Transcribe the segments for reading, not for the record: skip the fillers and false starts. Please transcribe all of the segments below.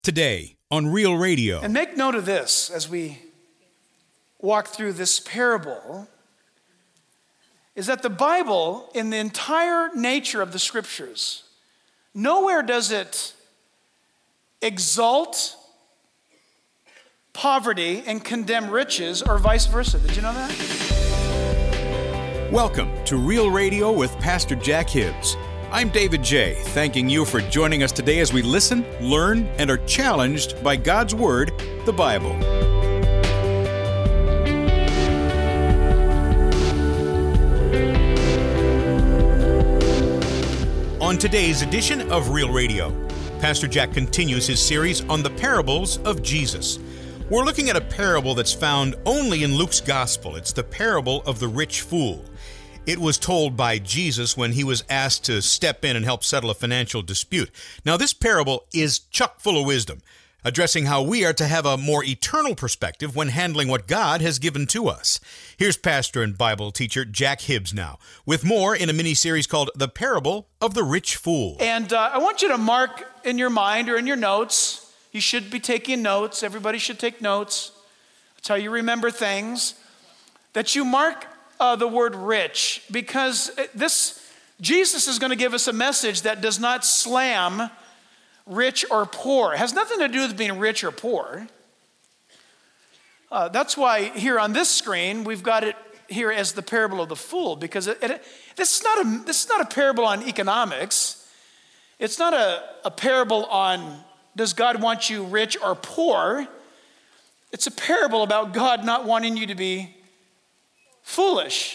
Today on Real Radio. And make note of this as we walk through this parable, is that the Bible, in the entire nature of the scriptures, nowhere does it exalt poverty and condemn riches or vice versa. Did you know that? Welcome to Real Radio with Pastor Jack Hibbs. I'm David J., thanking you for joining us today as we listen, learn, and are challenged by God's Word, the Bible. On today's edition of Real Radio, Pastor Jack continues his series on the parables of Jesus. We're looking at a parable that's found only in Luke's Gospel. It's the parable of the rich fool. It was told by Jesus when he was asked to step in and help settle a financial dispute. Now, this parable is chock full of wisdom, addressing how we are to have a more eternal perspective when handling what God has given to us. Here's pastor and Bible teacher Jack Hibbs now, with more in a mini-series called The Parable of the Rich Fool. And I want you to mark in your mind or in your notes. You should be taking notes. Everybody should take notes. That's how you remember things. That you mark the word rich, because Jesus is going to give us a message that does not slam rich or poor. It has nothing to do with being rich or poor. That's why here on this screen, we've got it here as the parable of the fool, because this is not a parable on economics. It's not a parable on, does God want you rich or poor? It's a parable about God not wanting you to be foolish.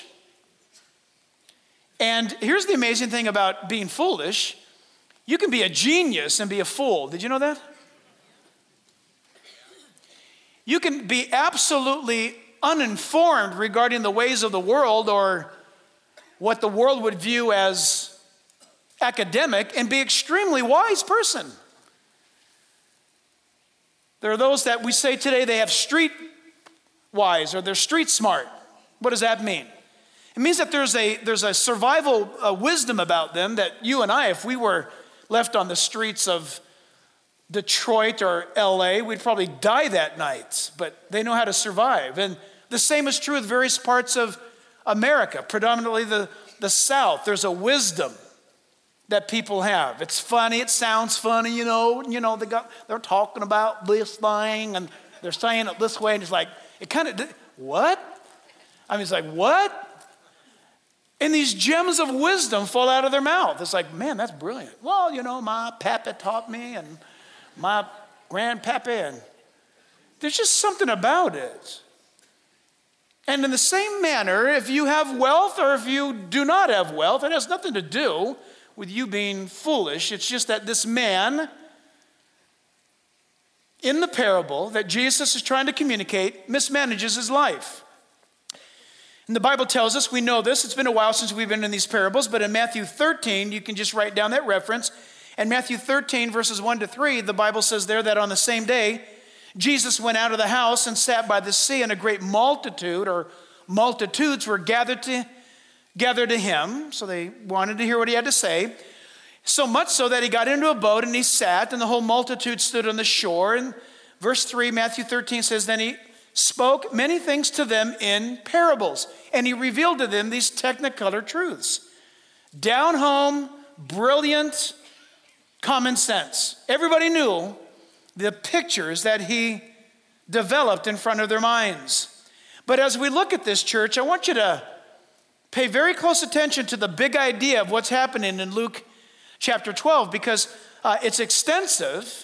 And here's the amazing thing about being foolish. You can be a genius and be a fool. Did you know that? You can be absolutely uninformed regarding the ways of the world or what the world would view as academic and be an extremely wise person. There are those that we say today they have street wise or they're street smart. What does that mean? It means that there's a survival wisdom about them that you and I, if we were left on the streets of Detroit or LA, we'd probably die that night, but they know how to survive. And the same is true with various parts of America, predominantly the South. There's a wisdom that people have. It's funny, it sounds funny, they're talking about this thing and they're saying it this way, and it's like, what? It's like, what? And these gems of wisdom fall out of their mouth. It's like, man, that's brilliant. Well, my papa taught me and my grandpapa, and there's just something about it. And in the same manner, if you have wealth or if you do not have wealth, it has nothing to do with you being foolish. It's just that this man in the parable that Jesus is trying to communicate mismanages his life. And the Bible tells us, we know this, it's been a while since we've been in these parables, but in Matthew 13, you can just write down that reference. In Matthew 13, verses 1-3, the Bible says there that on the same day, Jesus went out of the house and sat by the sea, and a great multitude or multitudes were gathered to him. So they wanted to hear what he had to say. So much so that he got into a boat and he sat, and the whole multitude stood on the shore. And verse 3, Matthew 13 says, then he spoke many things to them in parables, and he revealed to them these technicolor truths. Down home, brilliant common sense. Everybody knew the pictures that he developed in front of their minds. But as we look at this, church, I want you to pay very close attention to the big idea of what's happening in Luke chapter 12, because it's extensive.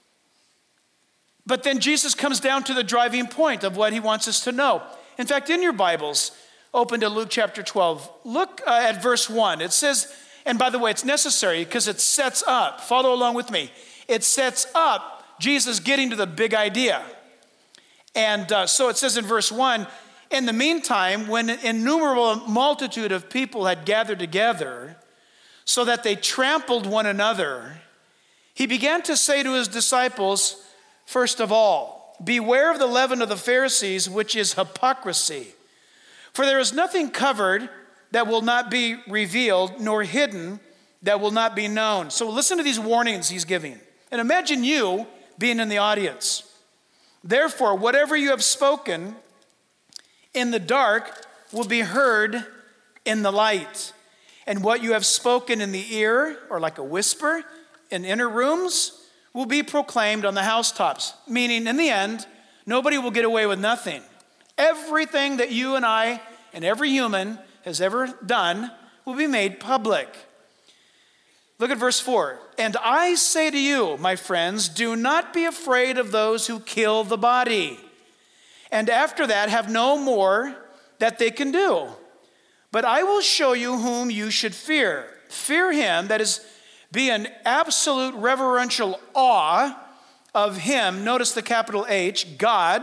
But then Jesus comes down to the driving point of what he wants us to know. In fact, in your Bibles, open to Luke chapter 12. Look at verse 1. It says, and by the way, it's necessary because it sets up, follow along with me. It sets up Jesus getting to the big idea. And so it says in verse 1, in the meantime, when an innumerable multitude of people had gathered together so that they trampled one another, he began to say to his disciples, first of all, beware of the leaven of the Pharisees, which is hypocrisy. For there is nothing covered that will not be revealed, nor hidden that will not be known. So listen to these warnings he's giving. And imagine you being in the audience. Therefore, whatever you have spoken in the dark will be heard in the light. And what you have spoken in the ear, or like a whisper, in inner rooms, will be proclaimed on the housetops. Meaning, in the end, nobody will get away with nothing. Everything that you and I and every human has ever done will be made public. Look at verse 4. And I say to you, my friends, do not be afraid of those who kill the body, and after that have no more that they can do. But I will show you whom you should fear. Fear him, that is, be in absolute reverential awe of him, notice the capital H, God,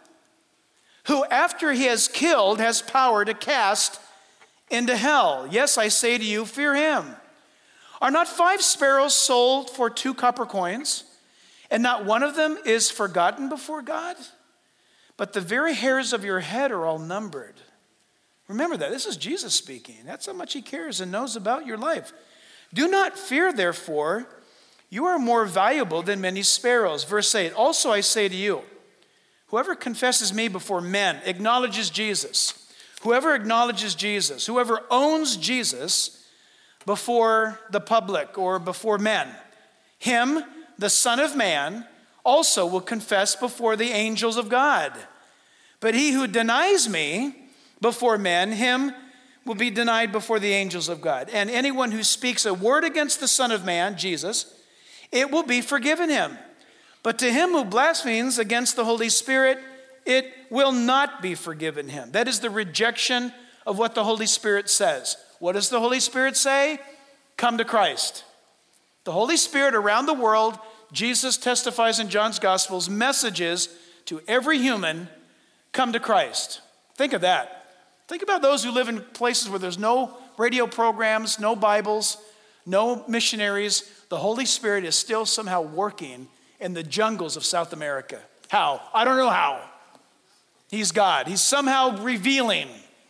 who after he has killed has power to cast into hell. Yes, I say to you, fear him. Are not 5 sparrows sold for 2 copper coins, and not one of them is forgotten before God? But the very hairs of your head are all numbered. Remember that. This is Jesus speaking. That's how much he cares and knows about your life. Do not fear, therefore. You are more valuable than many sparrows. Verse 8, also I say to you, whoever confesses me before men acknowledges Jesus. Whoever acknowledges Jesus, whoever owns Jesus before the public or before men, him, the Son of Man, also will confess before the angels of God. But he who denies me before men, him will be denied before the angels of God. And anyone who speaks a word against the Son of Man, Jesus, it will be forgiven him. But to him who blasphemes against the Holy Spirit, it will not be forgiven him. That is the rejection of what the Holy Spirit says. What does the Holy Spirit say? Come to Christ. The Holy Spirit around the world, Jesus testifies in John's Gospels, messages to every human, come to Christ. Think of that. Think about those who live in places where there's no radio programs, no Bibles, no missionaries. The Holy Spirit is still somehow working in the jungles of South America. How? I don't know how. He's God. He's somehow revealing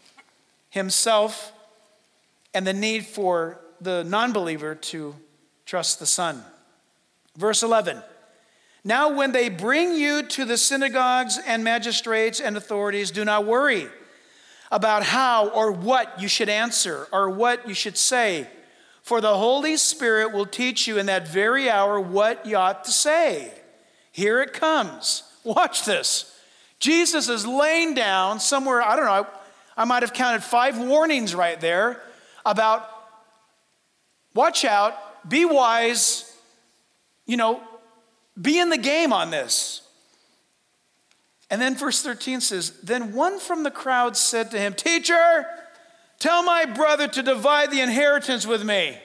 himself and the need for the non-believer to trust the Son. Verse 11. Now when they bring you to the synagogues and magistrates and authorities, do not worry about how or what you should answer or what you should say. For the Holy Spirit will teach you in that very hour what you ought to say. Here it comes. Watch this. Jesus is laying down somewhere, I don't know, I might have counted 5 warnings right there about watch out, be wise, be in the game on this. And then verse 13 says, then one from the crowd said to him, Teacher, tell my brother to divide the inheritance with me.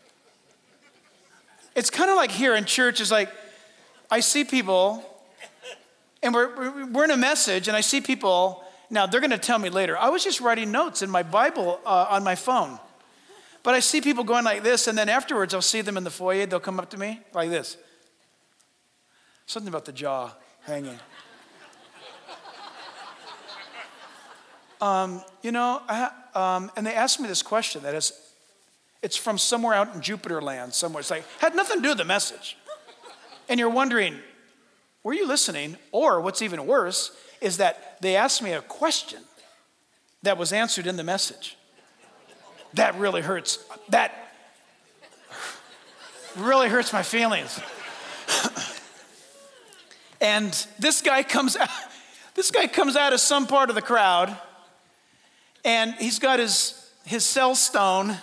It's kind of like here in church, it's like, I see people, and we're in a message, and I see people, now they're going to tell me later, I was just writing notes in my Bible on my phone. But I see people going like this, and then afterwards I'll see them in the foyer, they'll come up to me like this. Something about the jaw hanging. And they asked me this question it's from somewhere out in Jupiter land somewhere. It's like, had nothing to do with the message. And you're wondering, were you listening? Or what's even worse is that they asked me a question that was answered in the message. That really hurts. That really hurts my feelings. And this guy comes out of some part of the crowd, and he's got his cell stone,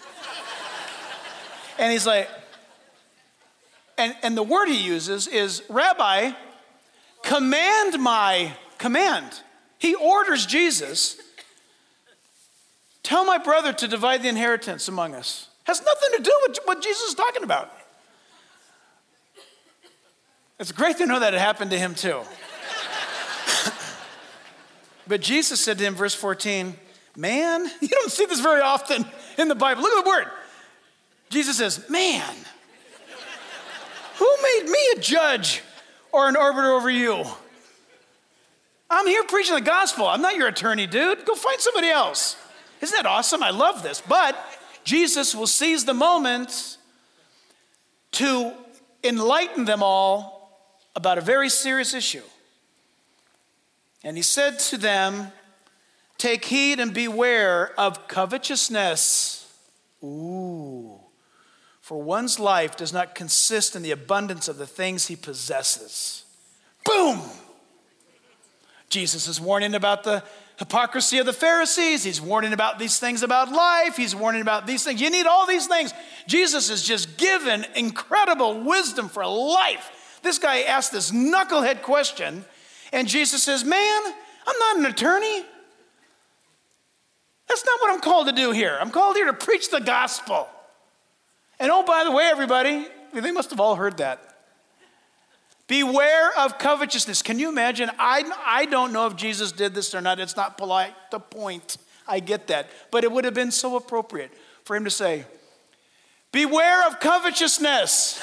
and he's like, and the word he uses is, Rabbi, command. He orders Jesus, tell my brother to divide the inheritance among us. Has nothing to do with what Jesus is talking about. It's great to know that it happened to him too. But Jesus said to him, verse 14, man, you don't see this very often in the Bible. Look at the word. Jesus says, man, who made me a judge or an arbiter over you? I'm here preaching the gospel. I'm not your attorney, dude. Go find somebody else. Isn't that awesome? I love this. But Jesus will seize the moment to enlighten them all about a very serious issue. And he said to them, take heed and beware of covetousness. Ooh. For one's life does not consist in the abundance of the things he possesses. Boom! Jesus is warning about the hypocrisy of the Pharisees. He's warning about these things about life. He's warning about these things. You need all these things. Jesus is just given incredible wisdom for life. This guy asked this knucklehead question, and Jesus says, man, I'm not an attorney. That's not what I'm called to do here. I'm called here to preach the gospel. And oh, by the way, everybody, they must have all heard that. Beware of covetousness. Can you imagine? I don't know if Jesus did this or not. It's not polite to point. I get that. But it would have been so appropriate for him to say, beware of covetousness.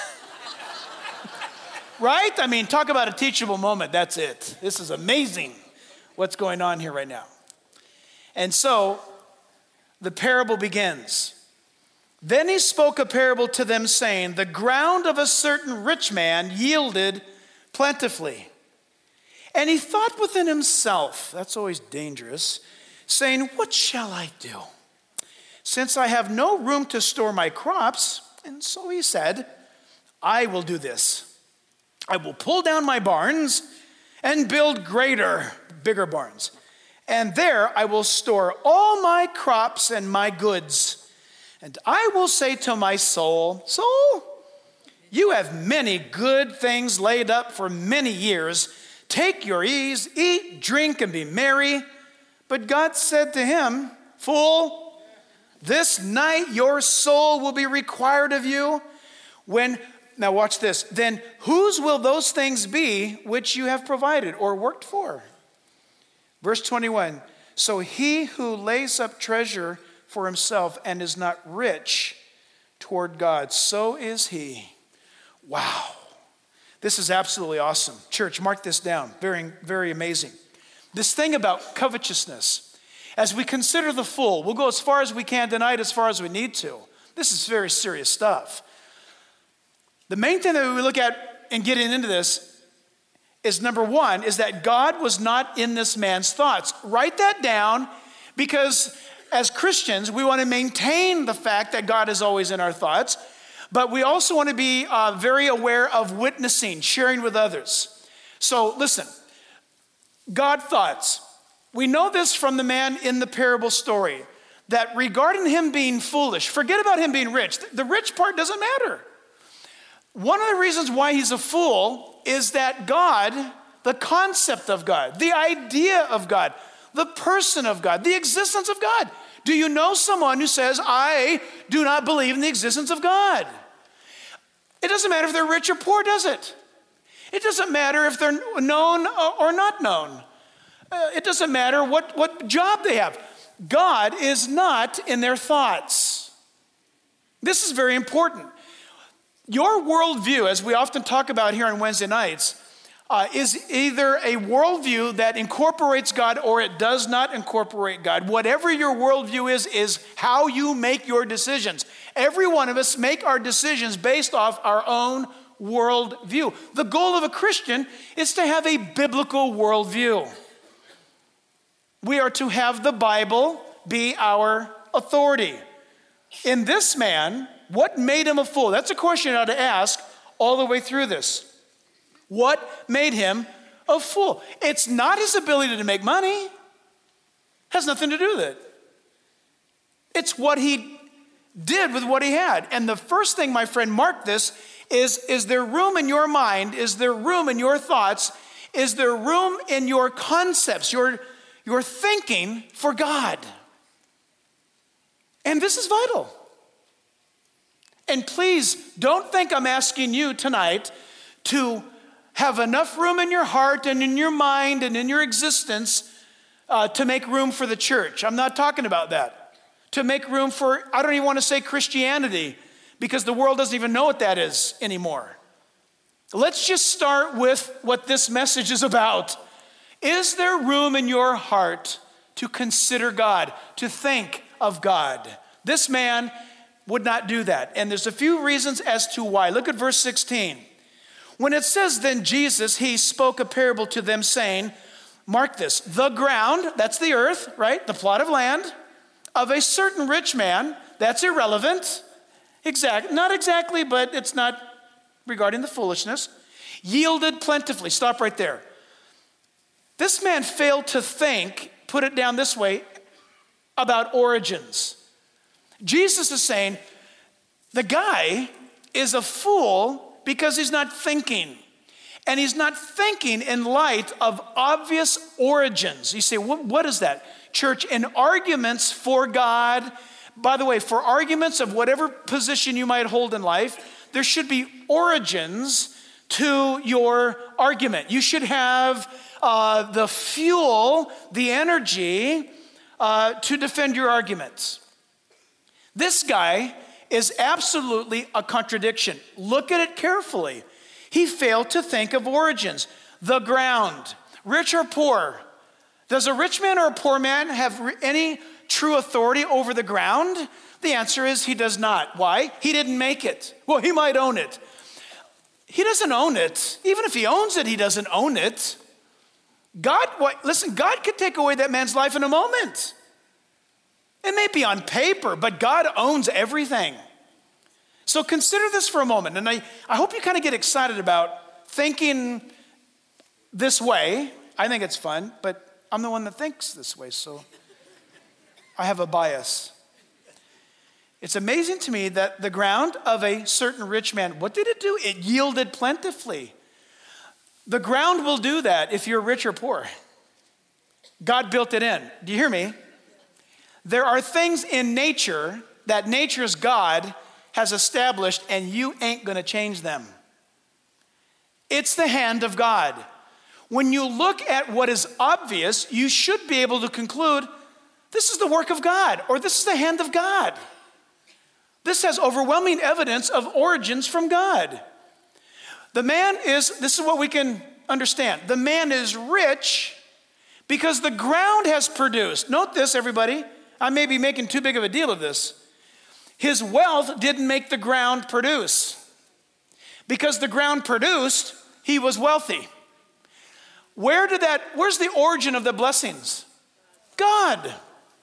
Right? I mean, talk about a teachable moment. That's it. This is amazing what's going on here right now. And so the parable begins. Then he spoke a parable to them, saying, the ground of a certain rich man yielded plentifully. And he thought within himself, that's always dangerous, saying, what shall I do? Since I have no room to store my crops, and so he said, I will do this. I will pull down my barns and build bigger barns. And there I will store all my crops and my goods. And I will say to my soul, soul, you have many good things laid up for many years. Take your ease, eat, drink, and be merry. But God said to him, fool, this night your soul will be required of you. Now watch this. Then whose will those things be which you have provided or worked for? Verse 21, so he who lays up treasure for himself and is not rich toward God, so is he. Wow. This is absolutely awesome. Church, mark this down. Very, very amazing. This thing about covetousness, as we consider the fool, we'll go as far as we can tonight, as far as we need to. This is very serious stuff. The main thing that we look at in getting into this is, number one, is that God was not in this man's thoughts. Write that down, because as Christians, we want to maintain the fact that God is always in our thoughts, but we also want to be very aware of witnessing, sharing with others. So listen, God thoughts. We know this from the man in the parable story, that regarding him being foolish, forget about him being rich. The rich part doesn't matter. One of the reasons why he's a fool is that God, the concept of God, the idea of God, the person of God, the existence of God. Do you know someone who says, I do not believe in the existence of God? It doesn't matter if they're rich or poor, does it? It doesn't matter if they're known or not known. It doesn't matter what job they have. God is not in their thoughts. This is very important. Your worldview, as we often talk about here on Wednesday nights, is either a worldview that incorporates God or it does not incorporate God. Whatever your worldview is how you make your decisions. Every one of us make our decisions based off our own worldview. The goal of a Christian is to have a biblical worldview. We are to have the Bible be our authority. In this man, what made him a fool? That's a question you ought to ask all the way through this. What made him a fool? It's not his ability to make money. It has nothing to do with it. It's what he did with what he had. And the first thing, my friend, mark this, is there room in your mind? Is there room in your thoughts? Is there room in your concepts, your thinking for God? And this is vital. And please don't think I'm asking you tonight to have enough room in your heart and in your mind and in your existence to make room for the church. I'm not talking about that. To make room for, I don't even want to say Christianity, because the world doesn't even know what that is anymore. Let's just start with what this message is about. Is there room in your heart to consider God, to think of God? This man would not do that. And there's a few reasons as to why. Look at verse 16. When it says, then Jesus, he spoke a parable to them saying, mark this, the ground, that's the earth, right? The plot of land of a certain rich man, that's irrelevant. Not exactly, but it's not regarding the foolishness. Yielded plentifully. Stop right there. This man failed to think, put it down this way, about origins. Jesus is saying, the guy is a fool because he's not thinking. And he's not thinking in light of obvious origins. You say, what is that? Church, in arguments for God, by the way, for arguments of whatever position you might hold in life, there should be origins to your argument. You should have the fuel, the energy to defend your arguments. This guy is absolutely a contradiction. Look at it carefully. He failed to think of origins. The ground, rich or poor. Does a rich man or a poor man have any true authority over the ground? The answer is he does not. Why? He didn't make it. Well, he might own it. He doesn't own it. Even if he owns it, he doesn't own it. God could take away that man's life in a moment. It may be on paper, but God owns everything. So consider this for a moment. And I hope you kind of get excited about thinking this way. I think it's fun, but I'm the one that thinks this way, so I have a bias. It's amazing to me that the ground of a certain rich man, what did it do? It yielded plentifully. The ground will do that if you're rich or poor. God built it in. Do you hear me? There are things in nature that nature's God has established, and you ain't going to change them. It's the hand of God. When you look at what is obvious, you should be able to conclude, this is the work of God, or this is the hand of God. This has overwhelming evidence of origins from God. This is what we can understand. The man is rich because the ground has produced. Note this, everybody. I may be making too big of a deal of this. His wealth didn't make the ground produce. Because the ground produced, he was wealthy. Where's the origin of the blessings? God.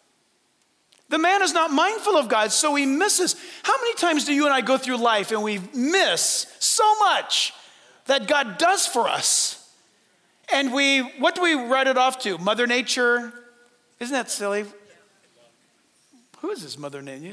The man is not mindful of God, so he misses. How many times do you and I go through life and we miss so much that God does for us? And what do we write it off to? Mother Nature? Isn't that silly? Who is this Mother Nature?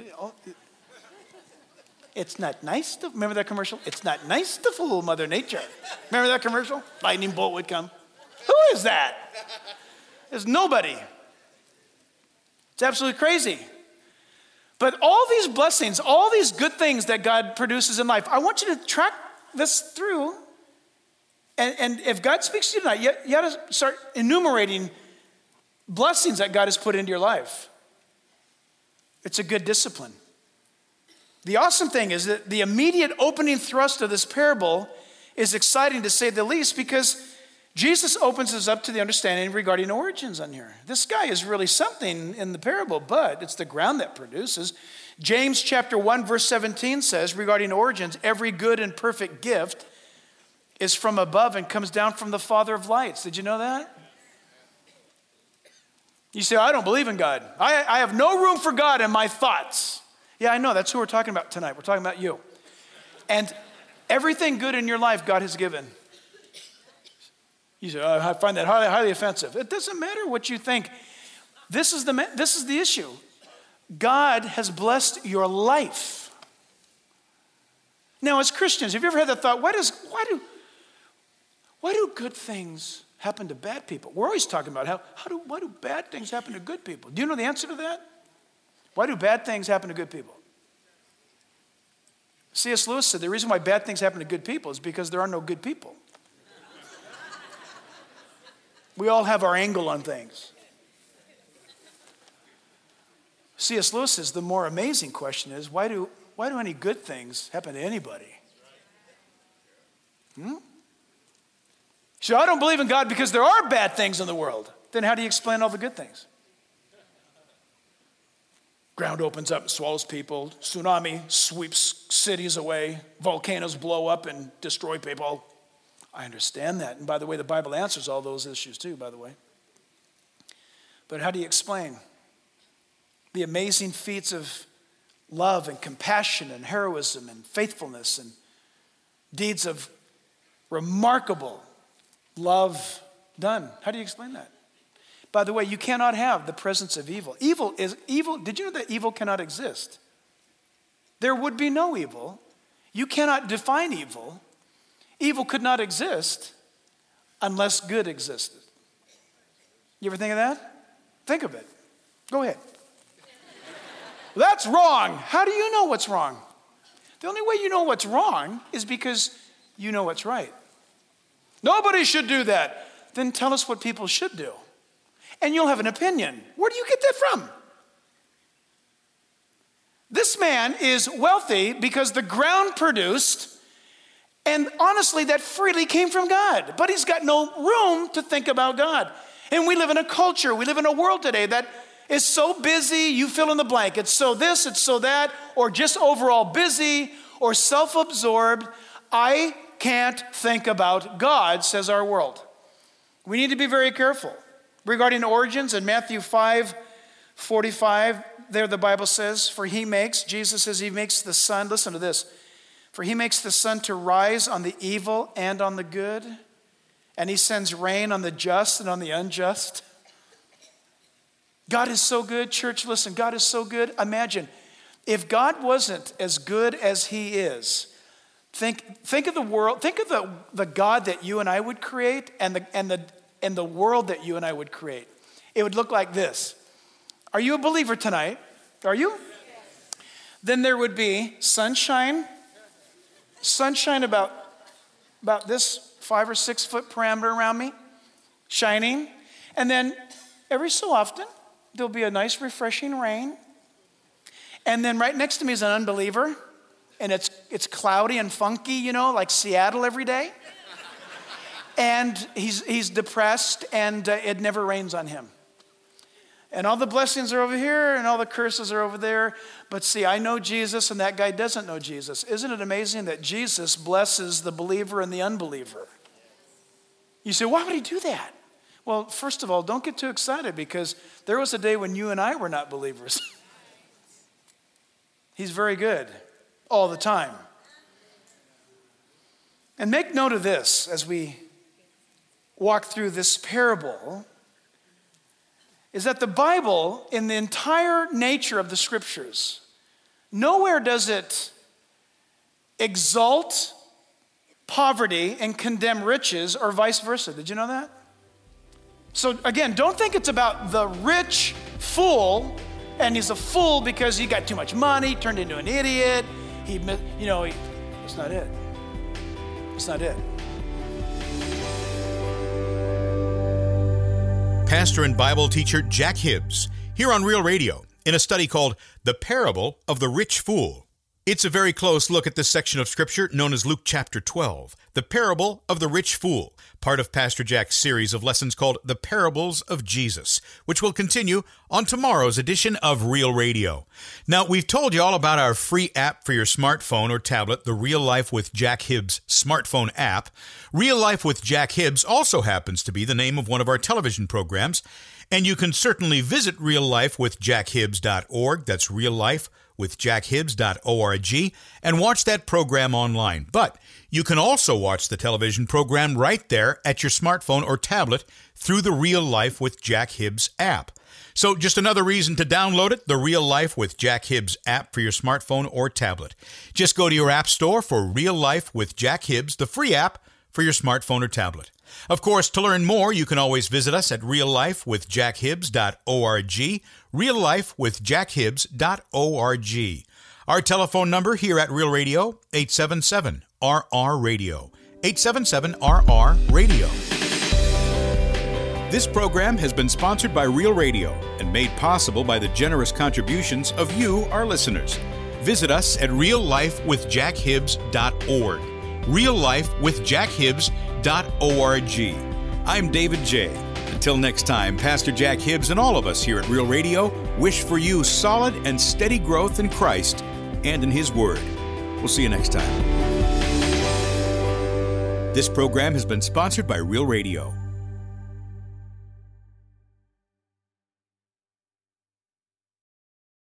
It's not nice to, remember that commercial? It's not nice to fool Mother Nature. Remember that commercial? Lightning bolt would come. Who is that? There's nobody. It's absolutely crazy. But all these blessings, all these good things that God produces in life, I want you to track this through. And if God speaks to you tonight, you got to start enumerating blessings that God has put into your life. It's a good discipline. The awesome thing is that the immediate opening thrust of this parable is exciting to say the least, because Jesus opens us up to the understanding regarding origins on here. This guy is really something in the parable, but it's the ground that produces. James chapter 1 verse 17 says regarding origins, every good and perfect gift is from above and comes down from the Father of lights. Did you know that? You say, I don't believe in God. I have no room for God in my thoughts. Yeah, I know. That's who we're talking about tonight. We're talking about you. And everything good in your life God has given. You say, I find that highly offensive. It doesn't matter what you think. This is the issue. God has blessed your life. Now, as Christians, have you ever had that thought, why do good things happen to bad people? We're always talking about why do bad things happen to good people? Do you know the answer to that? Why do bad things happen to good people? C.S. Lewis said the reason why bad things happen to good people is because there are no good people. We all have our angle on things. C.S. Lewis says the more amazing question is, why do any good things happen to anybody? So I don't believe in God because there are bad things in the world. Then how do you explain all the good things? Ground opens up and swallows people. Tsunami sweeps cities away. Volcanoes blow up and destroy people. I understand that. And by the way, the Bible answers all those issues too, by the way. But how do you explain the amazing feats of love and compassion and heroism and faithfulness and deeds of remarkable love done? How do you explain that? By the way, you cannot have the presence of evil. Evil is evil. Did you know that evil cannot exist? There would be no evil. You cannot define evil. Evil could not exist unless good existed. You ever think of that? Think of it. Go ahead. That's wrong. How do you know what's wrong? The only way you know what's wrong is because you know what's right. Nobody should do that. Then tell us what people should do. And you'll have an opinion. Where do you get that from? This man is wealthy because the ground produced, and honestly, that freely came from God. But he's got no room to think about God. And we live in a culture, we live in a world today that is so busy, you fill in the blank. It's so this, it's so that, or just overall busy, or self-absorbed. I can't think about God, says our world. We need to be very careful. Regarding origins, in Matthew 5:45, there the Bible says, Jesus says he makes the sun, listen to this, for he makes the sun to rise on the evil and on the good, and he sends rain on the just and on the unjust. God is so good, church, listen, God is so good. Imagine, if God wasn't as good as he is, think of the world, think of the God that you and I would create and the world that you and I would create. It would look like this. Are you a believer tonight? Are you? Yes. Then there would be sunshine about this 5 or 6 foot parameter around me, shining. And then every so often, there'll be a nice refreshing rain. And then right next to me is an unbeliever. And it's cloudy and funky, you know, like Seattle every day. And he's depressed, and it never rains on him. And all the blessings are over here, and all the curses are over there. But see, I know Jesus, and that guy doesn't know Jesus. Isn't it amazing that Jesus blesses the believer and the unbeliever? You say, why would he do that? Well, first of all, don't get too excited, because there was a day when you and I were not believers. He's very good all the time. And make note of this as we walk through this parable, is that the Bible, in the entire nature of the scriptures, nowhere does it exalt poverty and condemn riches, or vice versa. Did you know that? So again, don't think it's about the rich fool, and he's a fool because he got too much money, turned into an idiot. It's not it. It's not it. Pastor and Bible teacher Jack Hibbs, here on Real Radio, in a study called The Parable of the Rich Fool. It's a very close look at this section of Scripture known as Luke chapter 12, The Parable of the Rich Fool, part of Pastor Jack's series of lessons called The Parables of Jesus, which will continue on tomorrow's edition of Real Radio. Now, we've told you all about our free app for your smartphone or tablet, the Real Life with Jack Hibbs smartphone app. Real Life with Jack Hibbs also happens to be the name of one of our television programs, and you can certainly visit reallifewithjackhibbs.org. That's reallifewithjackhibbs.org, and watch that program online. But you can also watch the television program right there at your smartphone or tablet through the Real Life with Jack Hibbs app. So just another reason to download it, the Real Life with Jack Hibbs app for your smartphone or tablet. Just go to your app store for Real Life with Jack Hibbs, the free app for your smartphone or tablet. Of course, to learn more, you can always visit us at reallifewithjackhibbs.org, reallifewithjackhibbs.org. Our telephone number here at Real Radio, 877-RR-RADIO, 877-RR-RADIO. This program has been sponsored by Real Radio and made possible by the generous contributions of you, our listeners. Visit us at reallifewithjackhibbs.org, reallifewithjackhibbs.org. I'm David J. Until next time, Pastor Jack Hibbs and all of us here at Real Radio wish for you solid and steady growth in Christ and in His Word. We'll see you next time. This program has been sponsored by Real Radio.